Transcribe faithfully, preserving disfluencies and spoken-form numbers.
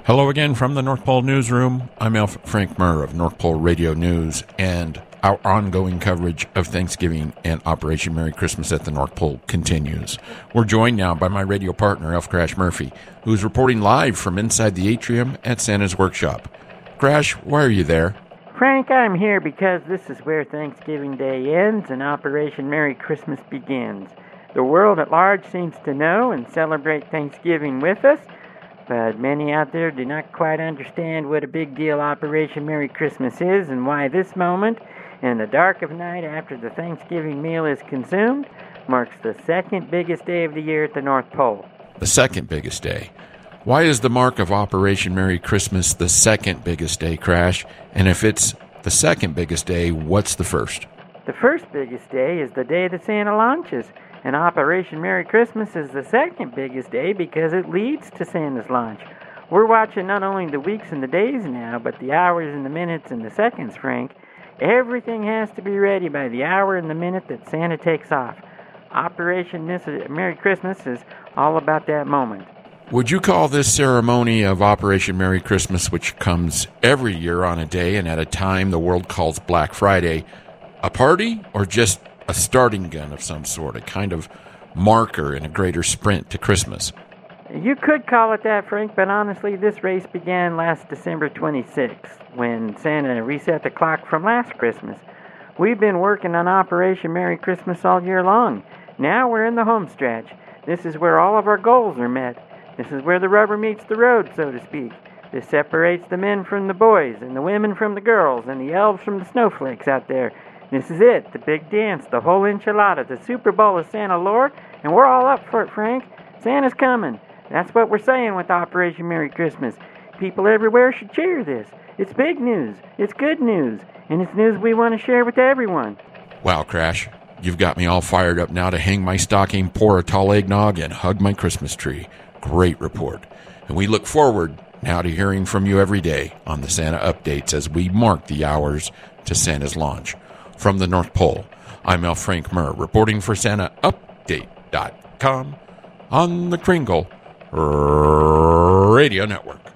Hello again from the North Pole Newsroom. I'm Alf Frank Murr of North Pole Radio News, and our ongoing coverage of Thanksgiving and Operation Merry Christmas at the North Pole continues. We're joined now by my radio partner, Elf Crash Murphy, who's reporting live from inside the atrium at Santa's Workshop. Crash, why are you there? Frank, I'm here because this is where Thanksgiving Day ends and Operation Merry Christmas begins. The world at large seems to know and celebrate Thanksgiving with us, but many out there do not quite understand what a big deal Operation Merry Christmas is and why this moment, in the dark of night after the Thanksgiving meal is consumed, marks the second biggest day of the year at the North Pole. The second biggest day. Why is the mark of Operation Merry Christmas the second biggest day, Crash? And if it's the second biggest day, what's the first? The first biggest day is the day that Santa launches, and Operation Merry Christmas is the second biggest day because it leads to Santa's launch. We're watching not only the weeks and the days now, but the hours and the minutes and the seconds, Frank. Everything has to be ready by the hour and the minute that Santa takes off. Operation Merry Christmas is all about that moment. Would you call this ceremony of Operation Merry Christmas, which comes every year on a day and at a time the world calls Black Friday, a party or just a starting gun of some sort, a kind of marker in a greater sprint to Christmas? You could call it that, Frank, but honestly, this race began last December twenty-sixth, when Santa reset the clock from last Christmas. We've been working on Operation Merry Christmas all year long. Now we're in the home stretch. This is where all of our goals are met. This is where the rubber meets the road, so to speak. This separates the men from the boys, and the women from the girls, and the elves from the snowflakes out there. This is it, the big dance, the whole enchilada, the Super Bowl of Santa lore, and we're all up for it, Frank. Santa's coming. That's what we're saying with Operation Merry Christmas. People everywhere should cheer this. It's big news. It's good news. And it's news we want to share with everyone. Wow, Crash. You've got me all fired up now to hang my stocking, pour a tall eggnog, and hug my Christmas tree. Great report. And we look forward now to hearing from you every day on the Santa Updates as we mark the hours to Santa's launch. From the North Pole, I'm L. Frank Murr, reporting for Santa Update dot com on the Kringle Radio Network.